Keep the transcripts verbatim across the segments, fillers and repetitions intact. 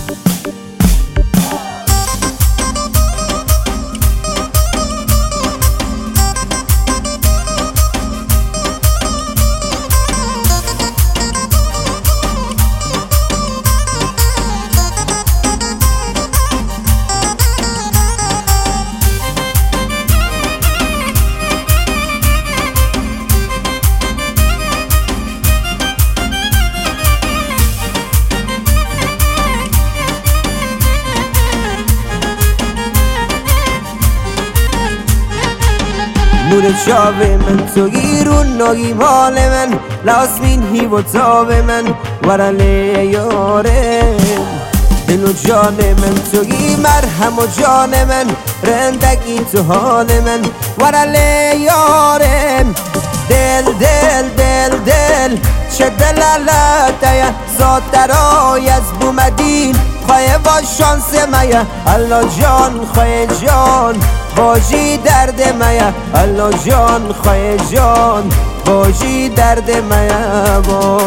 نور شاو من تویی رو نوی مال من لاسمین هی و تاب من ورله یارم دل و جان من تویی مرهم و جان من رندگی تو حال من ورله یارم دل دل دل دل چه دل علتیه زاد درای از بومدین خواه با شانس مایه الله جان خواه جان باجی درد مایه الله جان خواه جان باجی درد مایه با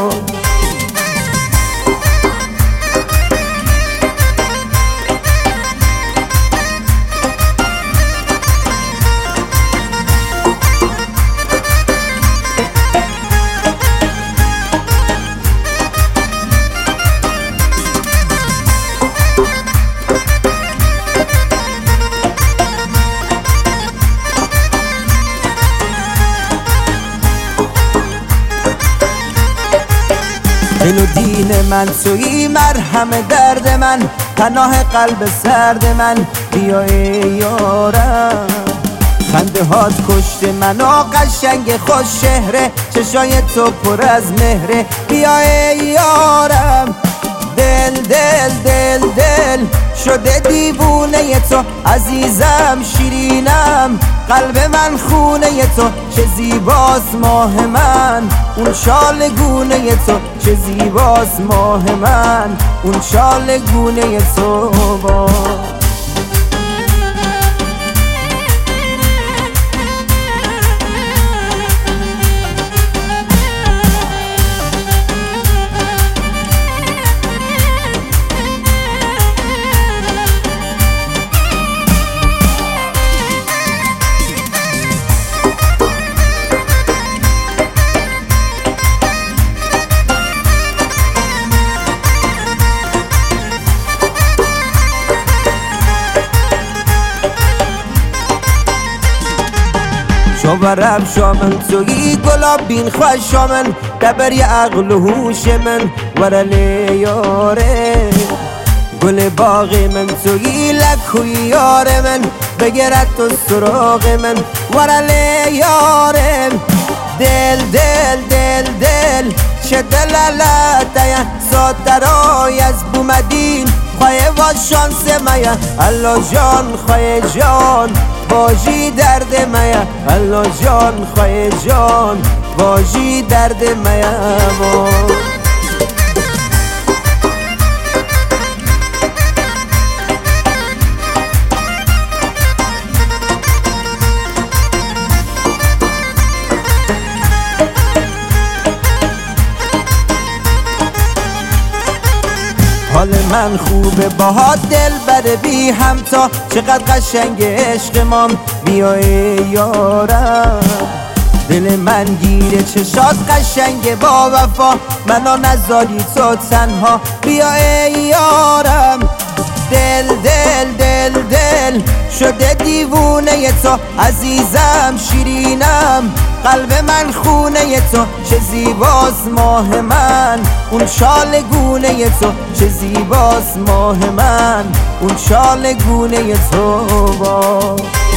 دل و دین من تویی مرهم درد من پناه قلب سرد من بیا ای یارم خنده هات کشت من و قشنگ خوش شهره چشای تو پر از مهره بیا ای یارم دل دل دل دل شده دیوونه تو عزیزم شیرینم قلب من خونه تو چه زیباست ماه من اون شال گونه تو چه زیباست ماه من اون شال گونه تو با شوارم شامن تویی گلاب بین خواه شامن دبری عقل و هوش من ورله یاره گل باغ من تویی لکوی یار من بگرد تو سراغ من ورله یارم دل دل دل دل چه دل علتیه زاد درای از بومدین خواه و شانس مایه الله جان خواه جان باجی درد مایه الله جان خواه جان باجی درد مایه با حال من خوبه باهات دل بره بی همتا چقدر قشنگ عشق مام بیا ای یارم دل من گیره چشات قشنگ با وفا منو نذاری تو تنها بیا ای یارم دل دل دل دل شده دیوونه تو عزیزم شیرینم قلب من خونه تو چه زیباست ماه من اون شال گونه تو چه زیباست ماه من اون شال گونه تو با